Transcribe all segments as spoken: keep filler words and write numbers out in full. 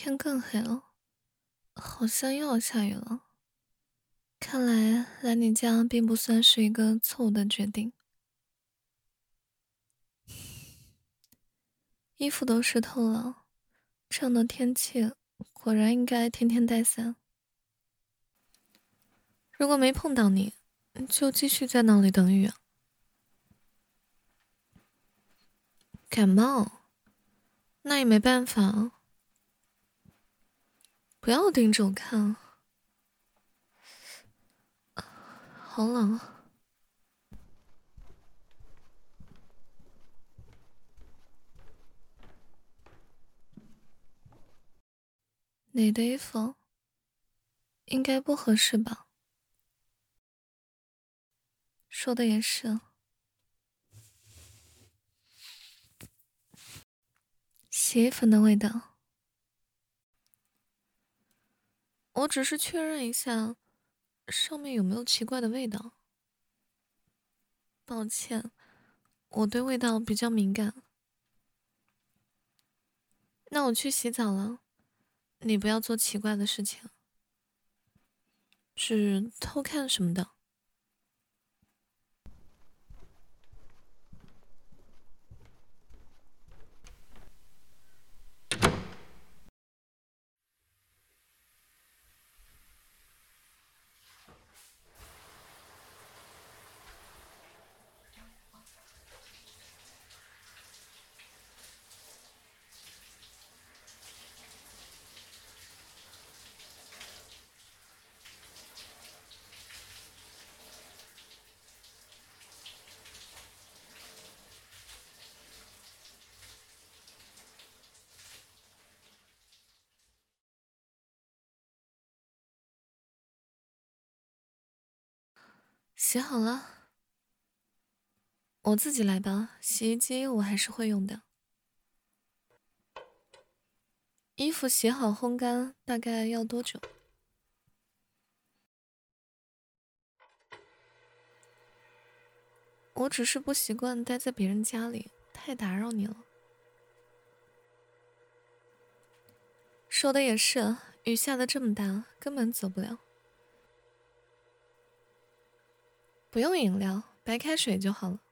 天更黑了，好像又要下雨了。看来来你家并不算是一个错误的决定。衣服都湿透了，这样的天气果然应该天天带伞。如果没碰到你，就继续在那里等雨啊。感冒，那也没办法啊。不要盯着我看，好冷啊。你的衣服应该不合适吧？说的也是，洗衣粉的味道。我只是确认一下，上面有没有奇怪的味道。抱歉，我对味道比较敏感。那我去洗澡了，你不要做奇怪的事情，只偷看什么的。洗好了，我自己来吧。洗衣机我还是会用的。衣服洗好烘干大概要多久？我只是不习惯待在别人家里，太打扰你了。说的也是，雨下的这么大，根本走不了。不用饮料，白开水就好了。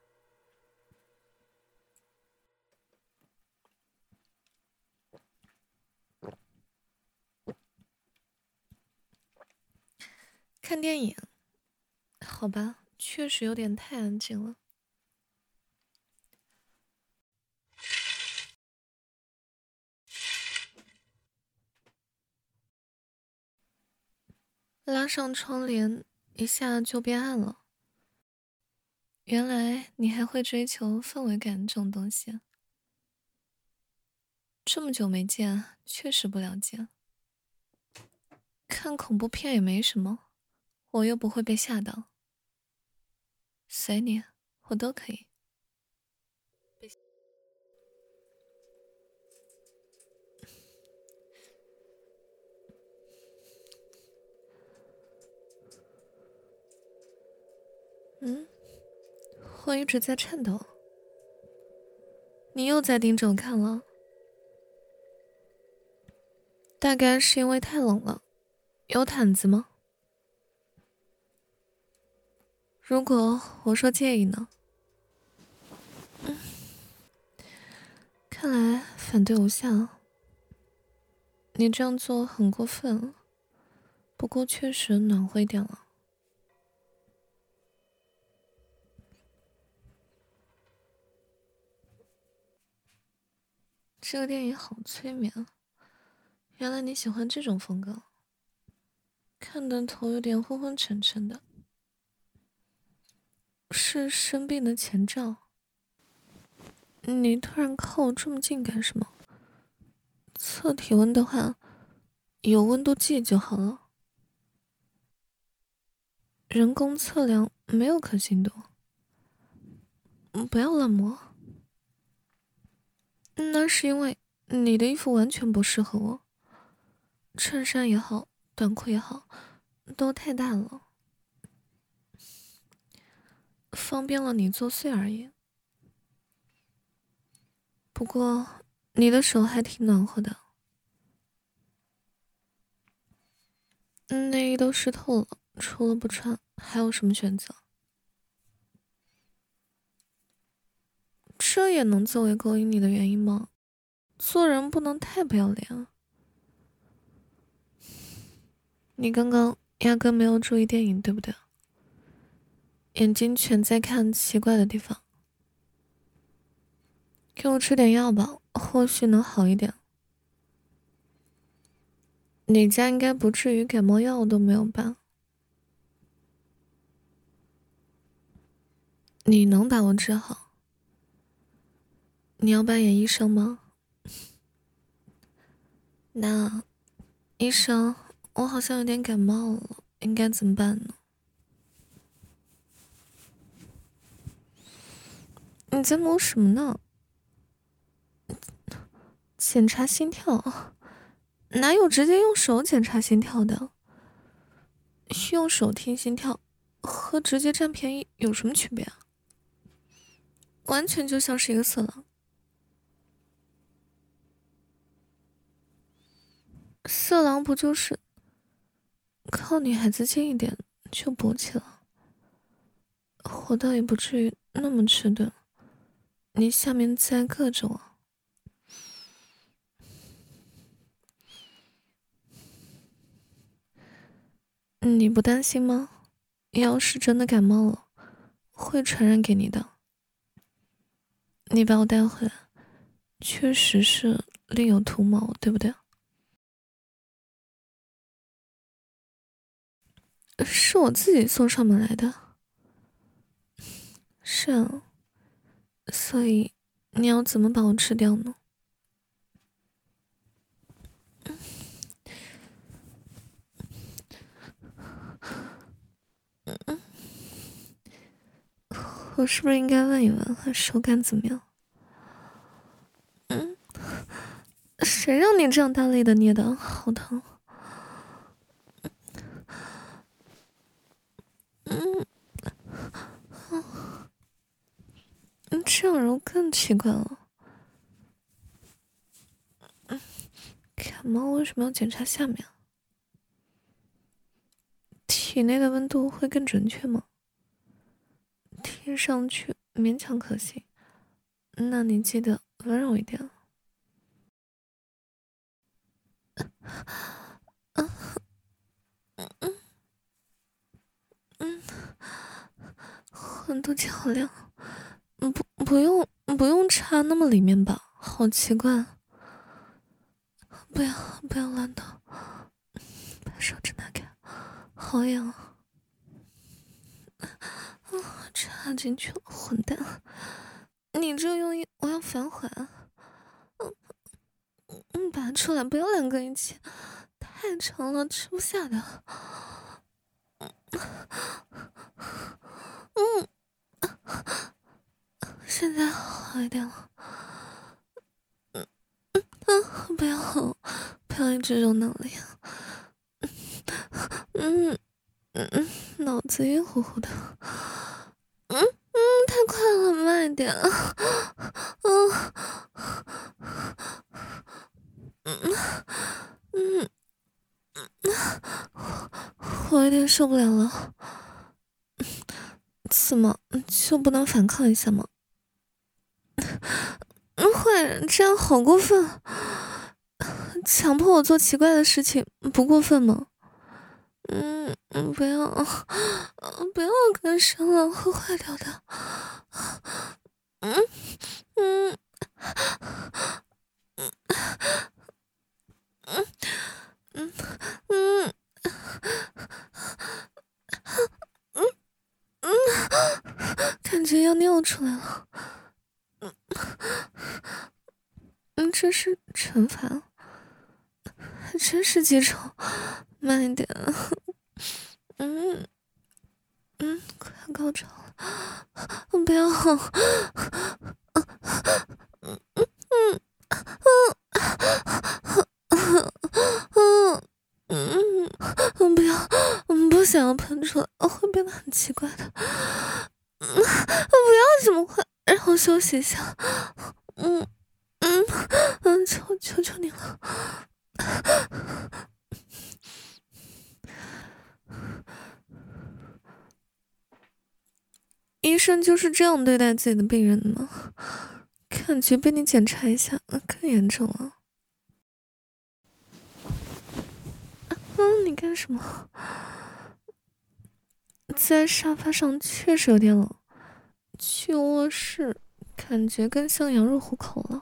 看电影，好吧，确实有点太安静了。拉上窗帘，一下就变暗了。原来你还会追求氛围感这种东西。这么久没见，确实不了解。看恐怖片也没什么，我又不会被吓到。随你，我都可以。嗯，我一直在颤抖。你又在盯着我看了，大概是因为太冷了。有毯子吗？如果我说介意呢？看来反对无效。你这样做很过分，不过确实暖和一点了。这个电影好催眠啊！原来你喜欢这种风格，看的头有点昏昏沉沉的。是生病的前兆。你突然靠我这么近干什么？测体温的话，有温度计就好了。人工测量没有可信度。嗯不要乱摸。那是因为你的衣服完全不适合我，衬衫也好，短裤也好，都太大了，方便了你作祟而已。不过你的手还挺暖和的。 内衣都湿透了，除了不穿，还有什么选择？这也能作为勾引你的原因吗？做人不能太不要脸啊！你刚刚压根没有注意电影，对不对？眼睛全在看奇怪的地方。给我吃点药吧，或许能好一点。你家应该不至于感冒药都没有吧？你能把我治好？你要扮演医生吗？那，医生，我好像有点感冒了，应该怎么办呢？你在摸什么呢？检查心跳？哪有直接用手检查心跳的？用手听心跳和直接占便宜有什么区别啊？完全就像是一个色狼。色狼不就是靠女孩子近一点就勃起了？活到也不至于那么迟钝。你下面再硌着我，你不担心吗？要是真的感冒了，会传染给你的。你把我带回来，确实是另有图谋，对不对？是我自己送上门来的。是啊，所以你要怎么把我吃掉呢？我是不是应该问一问，手感怎么样？嗯，谁让你这样大力的捏的？好疼！嗯，嗯，这样揉更奇怪了。嗯，感冒为什么要检查下面？体内的温度会更准确吗？听上去勉强可信，那你记得温柔一点。嗯嗯嗯，温度计好亮，不不用不用插那么里面吧，好奇怪。不要不要乱动，把手指拿开，好痒啊！啊，插进去了，混蛋！你这个用意我要反悔。嗯嗯，拔出来，不要两个一起，太长了，吃不下的。嗯，现在好一点了。嗯嗯，不要不要一直揉脑里。嗯嗯嗯，脑子晕乎乎的。嗯嗯，太快了，慢一点。嗯嗯嗯嗯，我有点受不了了。怎么就不能反抗一下吗？嗯，坏人，这样好过分！强迫我做奇怪的事情，不过分吗？嗯嗯，不要，不要更深了，会坏掉的。嗯嗯嗯嗯嗯嗯嗯嗯，感觉要尿出来了。嗯嗯，这是惩罚，还真是记仇。慢一点。嗯嗯，快要高潮了，不要。嗯嗯嗯嗯嗯，不要，不想要喷出来，会变得很奇怪的。嗯，不要这么快，让我休息一下。嗯嗯嗯，求求求你了。 医生就是这样对待自己的病人的吗？感觉被你检查一下更严重了。嗯，你干什么？在沙发上确实有点冷，去卧室感觉更像羊入虎口了。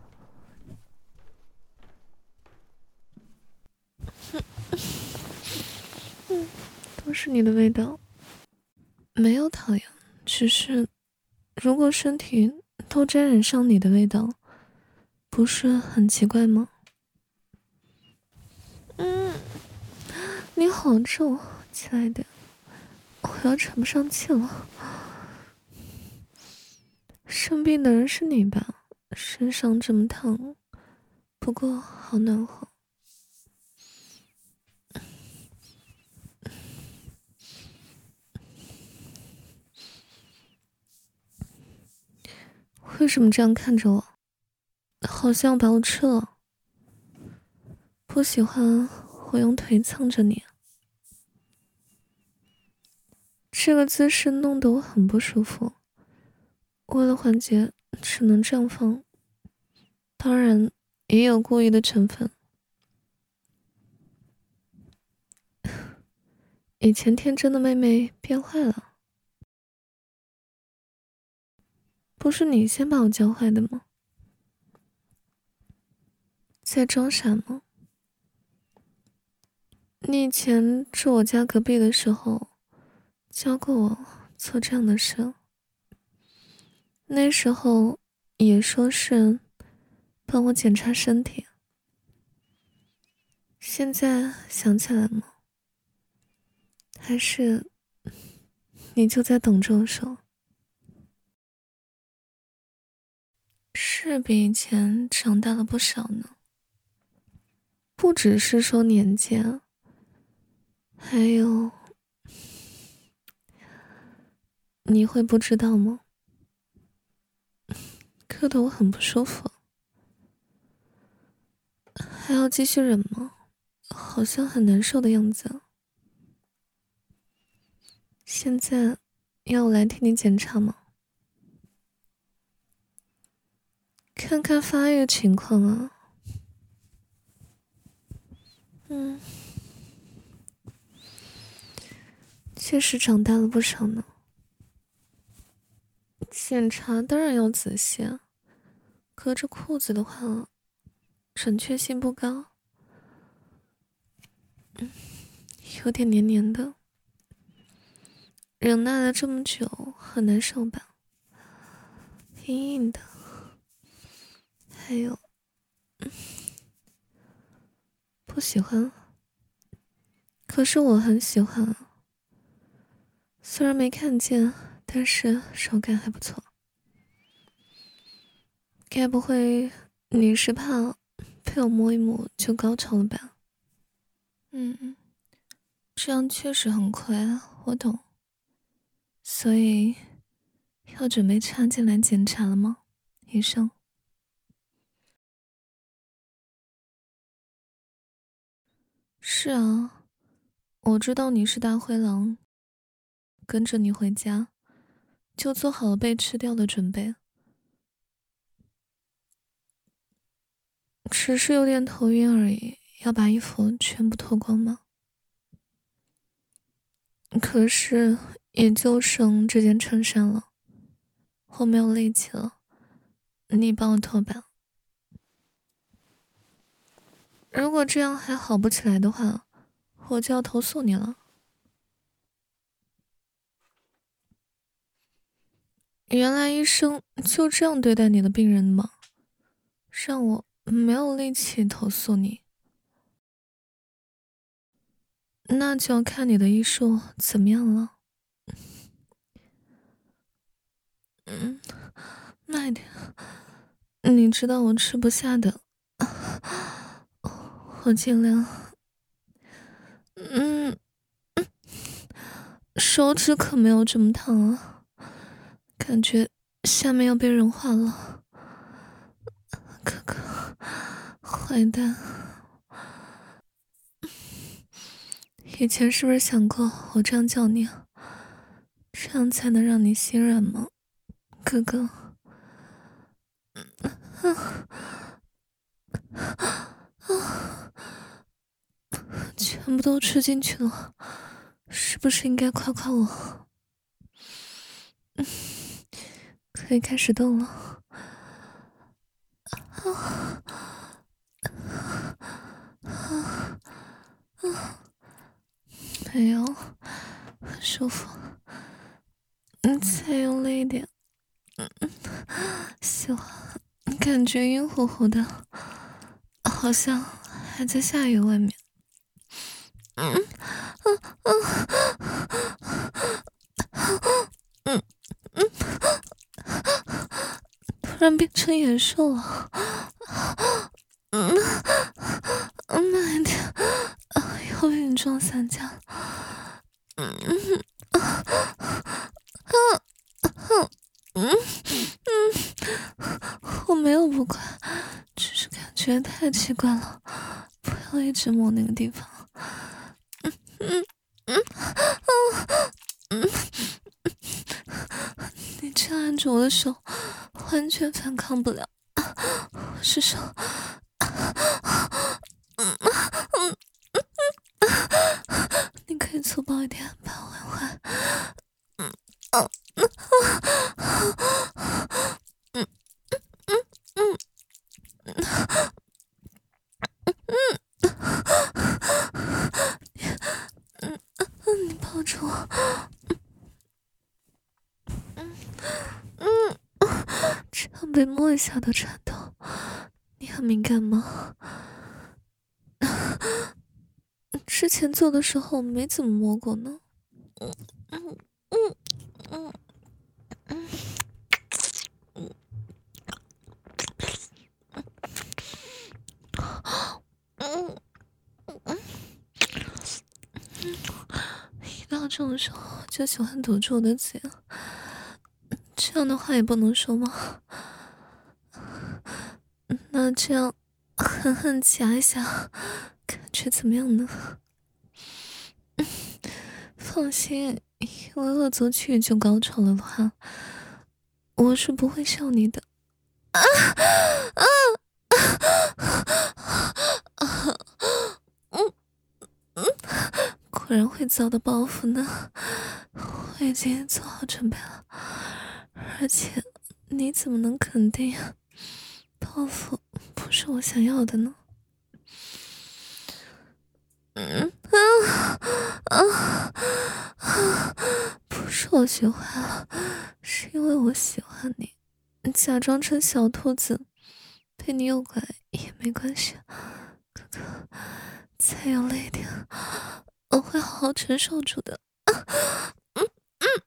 嗯，都是你的味道。没有讨厌，只是如果身体都沾染上你的味道，不是很奇怪吗？嗯，你好重，亲爱的，我要喘不上气了。生病的人是你吧？身上这么烫，不过好暖和。为什么这样看着我？好像把我吃了。不喜欢我用腿蹭着你，这个姿势弄得我很不舒服。为了缓解，只能这样放。当然，也有故意的成分。以前天真的妹妹变坏了，不是你先把我教坏的吗？在装傻吗？你以前住我家隔壁的时候，教过我做这样的事。那时候也说是帮我检查身体。现在想起来吗？还是你就在等着我说？是比以前长大了不少呢。不只是说年纪啊，还有你会不知道吗？磕得我很不舒服。还要继续忍吗？好像很难受的样子。现在要我来替你检查吗？看看发育情况啊。嗯，确实长大了不少呢。检查当然要仔细啊，隔着裤子的话，准确性不高。嗯，有点黏黏的，忍耐了这么久，很难受吧？硬硬的，还有，嗯，不喜欢。可是我很喜欢啊，虽然没看见，但是手感还不错。该不会你是怕被我摸一摸就高潮了吧？嗯嗯，这样确实很快啊，我懂。所以要准备插进来检查了吗，医生？是啊，我知道你是大灰狼，跟着你回家，就做好了被吃掉的准备。只是有点头晕而已，要把衣服全部脱光吗？可是也就剩这件衬衫了，我没有力气了，你帮我脱吧。如果这样还好不起来的话，我就要投诉你了。原来医生就这样对待你的病人吗？让我没有力气投诉你。那就要看你的医术怎么样了。嗯，慢一点，你知道我吃不下的，我尽量。嗯，手指可没有这么烫啊，感觉下面要被融化了。哥哥，坏蛋，以前是不是想过我这样叫你啊？ 这样才能让你心软吗，哥哥？全部都吃进去了，是不是应该夸夸我？嗯，可以开始动了。啊啊啊！没有，很舒服。嗯，再用力一点。嗯嗯，喜欢，感觉晕乎乎的，好像还在下雨外面。嗯嗯嗯嗯嗯，突然变成野兽了。嗯嗯，慢一点，啊，要被你撞散架。嗯嗯啊啊啊嗯嗯，我没有不乖，只是感觉太奇怪了，不要一直摸那个地方。嗯嗯嗯啊嗯，你这样按着我的手，完全反抗不了。我是手。嗯嗯嗯，你可以粗暴一点，把我玩坏。嗯嗯嗯嗯嗯嗯嗯嗯，你抱住我。嗯嗯，这样被摸一下都颤抖，你很敏感吗？之前做的时候没怎么摸过呢。嗯嗯嗯嗯嗯嗯嗯嗯，一到这种时候就喜欢堵住我的嘴，这样的话也不能说吗？那这样狠狠夹一下，感觉怎么样呢？放心，因为恶作剧就高潮了的话，我是不会笑你的。啊啊啊！嗯嗯，果然会遭到报复呢。我已经做好准备了，而且你怎么能肯定报复不是我想要的呢？嗯啊啊啊！不是我学坏了，是因为我喜欢你。假装成小兔子，被你诱拐也没关系。哥哥，再用力一点，我会好好承受住的。嗯嗯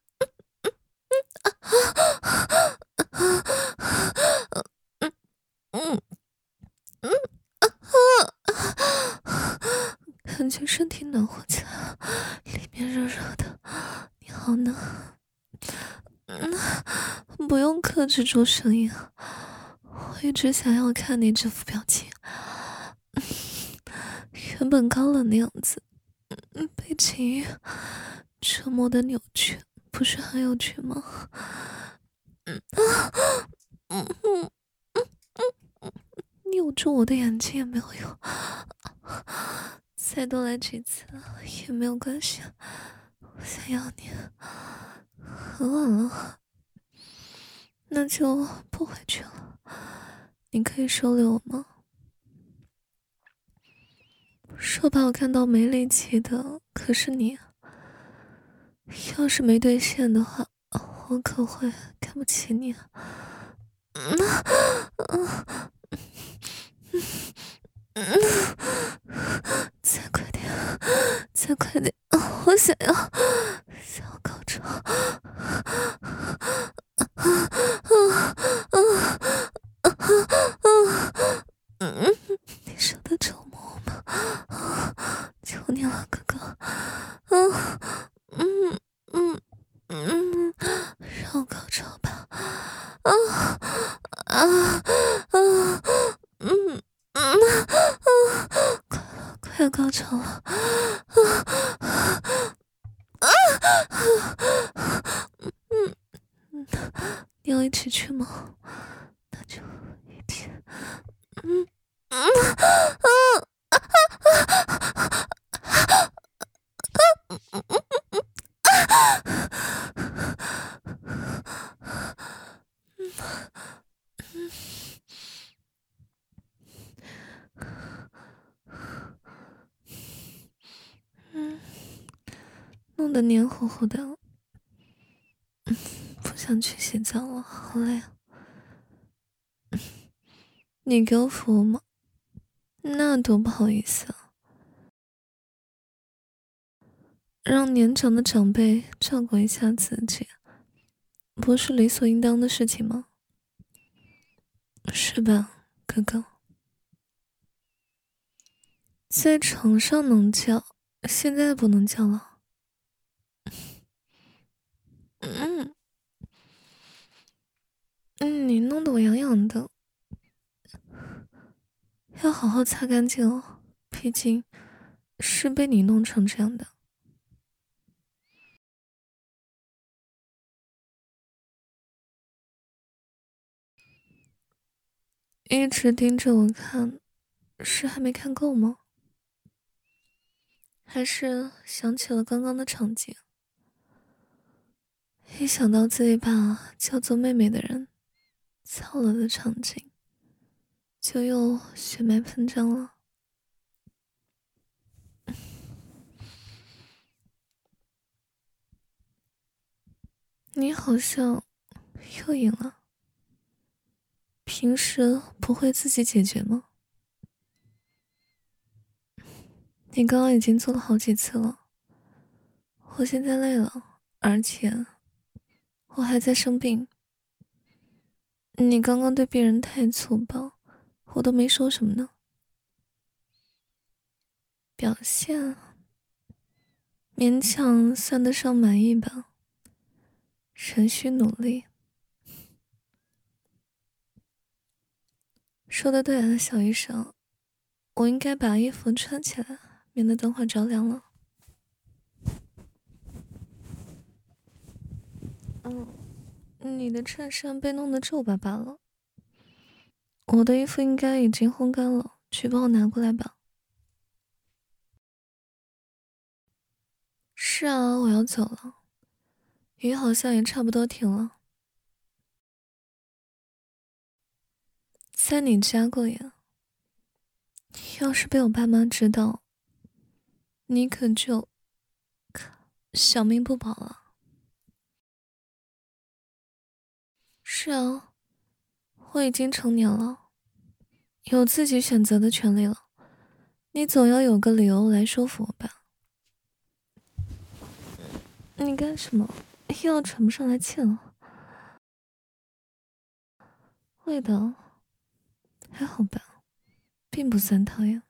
嗯嗯嗯啊！感觉身体暖和起来了，里面热热的，你好呢？嗯，不用克制住声音，我一直想要看你这副表情。原本高冷的样子，嗯，被情欲折磨的扭曲，不是很有趣吗？嗯啊，嗯嗯嗯嗯，扭住我的眼睛也没有用，再多来几次也没有关系。我想要你，很晚了，那就不回去了。你可以收留我吗？说把我看到没力气的，可是你。要是没兑现的话，我可会看不起你。嗯嗯嗯，再快点，再快点！我想要，想要高潮。嗯，你舍得折磨我吗？求你了，哥哥。嗯嗯嗯嗯，让我高潮吧！啊啊啊！嗯嗯啊！快快要高潮了！啊啊啊！ 嗯嗯，你要一起去吗？那就一起。嗯嗯嗯嗯，弄得黏糊糊的，不想去洗澡了，好累啊。你给我服务吗？那多不好意思啊，让年长的长辈照顾一下自己，不是理所应当的事情吗？是吧，哥哥？在床上能叫，现在不能叫了。嗯嗯，你弄得我痒痒的，要好好擦干净哦，毕竟是被你弄成这样的。一直盯着我看，是还没看够吗？还是想起了刚刚的场景？一想到自己把叫做妹妹的人操了的场景，就又血脉喷张了。你好像又赢了。平时不会自己解决吗？你刚刚已经做了好几次了，我现在累了，而且我还在生病。你刚刚对别人太粗暴，我都没说什么呢。表现勉强算得上满意吧，仍需努力。说的对啊，小医生，我应该把衣服穿起来，免得等会着凉了。嗯，你的衬衫被弄得皱巴巴了，我的衣服应该已经烘干了，去帮我拿过来吧。是啊，我要走了，雨好像也差不多停了。在你家过夜，要是被我爸妈知道，你可就小命不保了。是啊，我已经成年了，有自己选择的权利了，你总要有个理由来说服我吧。你干什么？又要喘不上来气了？味道还好吧，并不算讨厌。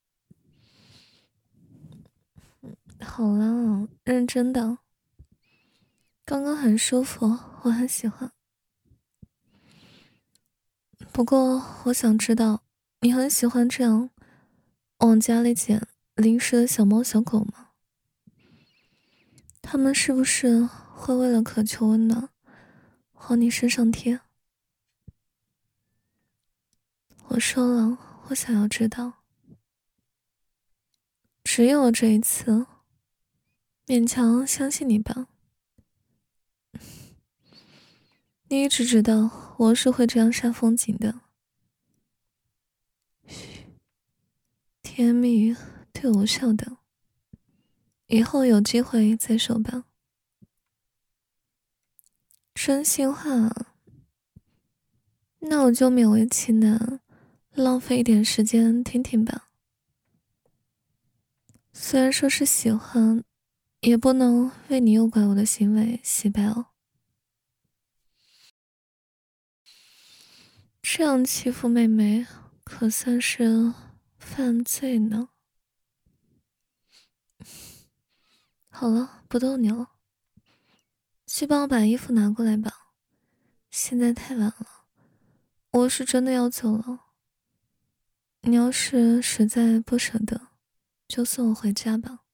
好啦，认真的，刚刚很舒服，我很喜欢。不过我想知道，你很喜欢这样往家里捡零食的小猫小狗吗？它们是不是会为了渴求温暖，往你身上贴？我说了，我想要知道。只有这一次，勉强相信你吧。你一直知道我是会这样煞风景的。嘘，甜蜜语对我笑的，以后有机会再说吧。真心话，那我就勉为其难，浪费一点时间听听吧。虽然说是喜欢，也不能为你诱拐我的行为洗白哦。这样欺负妹妹，可算是犯罪呢。好了，不逗你了，去帮我把衣服拿过来吧。现在太晚了，我是真的要走了。你要是实在不舍得，就送我回家吧。